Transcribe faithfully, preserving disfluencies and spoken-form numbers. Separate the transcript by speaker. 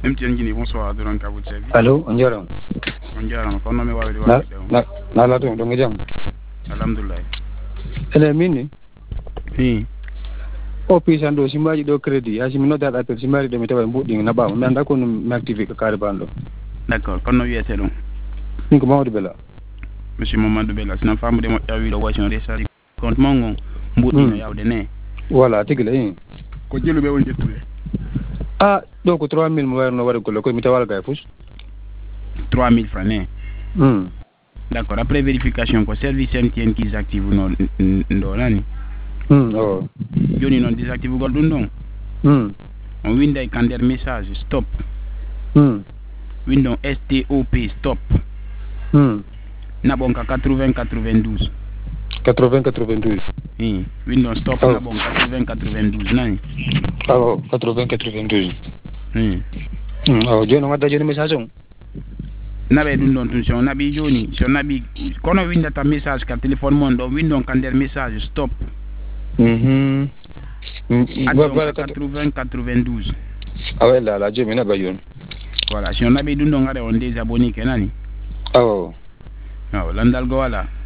Speaker 1: M T N Guinée, bonsoir, de l'enca votre service.
Speaker 2: Allô, on dirait.
Speaker 1: On dirait, on connaît mes wabé.
Speaker 2: Na, na, na la tu, donc jam.
Speaker 1: Alhamdulillah.
Speaker 2: Ele mini.
Speaker 1: Oui.
Speaker 2: O pisando simaji do crédit, asimi no data per simari de metawa mbudi na ba, mais ndako no m'activer ka kare bando.
Speaker 1: D'accord, quand nous y étions donc.
Speaker 2: Ni ko Mamadou Bella.
Speaker 1: Monsieur Mamadou Bella, c'est une femme de mo yawi lo wachon resa compte mongo mbudi no yawde ne.
Speaker 2: Voilà, tigila yi.
Speaker 1: Ko jelu be won jettude.
Speaker 2: Ah, donc trois mille mo warno wari ko ko mitawal gay fus.
Speaker 1: trois mille francs ne.
Speaker 2: Hmm.
Speaker 1: D'accord, après vérification ko service M T N qui s'active non ndo nani.
Speaker 2: Hmm, oh.
Speaker 1: Joni non désactive gol dun don.
Speaker 2: Hmm.
Speaker 1: On window kander message stop.
Speaker 2: Hmm.
Speaker 1: Window S T O P stop.
Speaker 2: Hmm.
Speaker 1: Na bonka quatre-vingts quatre-vingt-douze.
Speaker 2: quatre-vingts quatre-vingt-douze.
Speaker 1: Oui, Windows stop
Speaker 2: oh.
Speaker 1: Na bonka quatre-vingts quatre-vingt-douze nani.
Speaker 2: Ah, oh, quatre-vingts quatre-vingt-douze.
Speaker 1: Hmm.
Speaker 2: Hmm, oh, joni ngada joni message on.
Speaker 1: Nabe dun don tun so nabi joni, so nabi kono winda ta message ka téléphone mon do window kander message stop.
Speaker 2: Mhm.
Speaker 1: Mm quatre-vingts quatre-vingt-douze.
Speaker 2: Ah ouais là, là, je m'en vais yon.
Speaker 1: Voilà, si on a besoin de on désabonner kenani.
Speaker 2: Ah oh.
Speaker 1: Non, landal go wala.